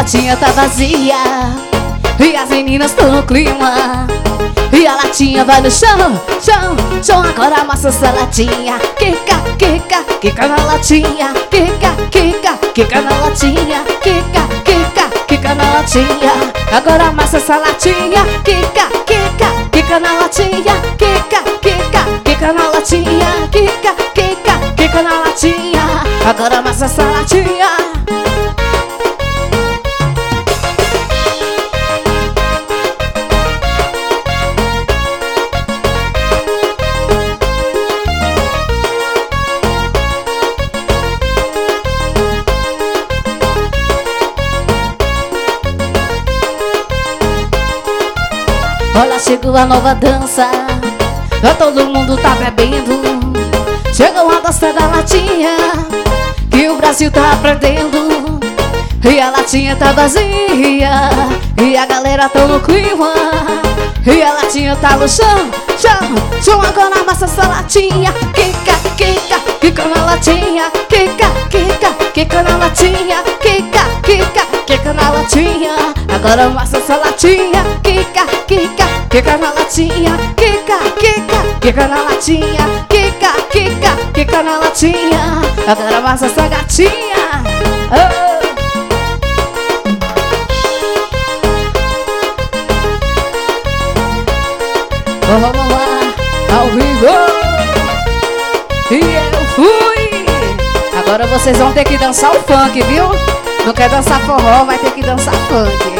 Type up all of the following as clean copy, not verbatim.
latinha tá vazia e as meninas tão no clima. E a latinha vai no chão, chão, chão. Agora amassa essa latinha. Quica, quica, quica na latinha. Quica, quica, quica na latinha. Quica, quica, quica na latinha. Agora amassa essa latinha. Quica, quica, quica na latinha. Quica, quica, quica na latinha. Quica, quica, quica na latinha. Agora amassa essa latinha. Olha, chegou a nova dança, já todo mundo tá bebendo. Chegou a dança da latinha, que o Brasil tá aprendendo. E a latinha tá vazia, e a galera tá no clima. E a latinha tá no chão, chão, chão. Agora amassa essa latinha. Quica, quica, quica na latinha. Quica, quica, quica na latinha. Quica, quica, quica na latinha. Agora amassa essa latinha. Quica, quica, quica na latinha. Quica, quica, quica na latinha. Quica, quica, quica na latinha. Agora amassa essa gatinha. Oh. Vamos lá, ao vivo. E eu fui. Agora vocês vão ter que dançar o funk, viu? Não quer dançar forró, vai ter que dançar funk.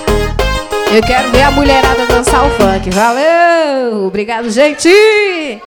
Eu quero ver a mulherada dançar o funk. Valeu! Obrigado, gente!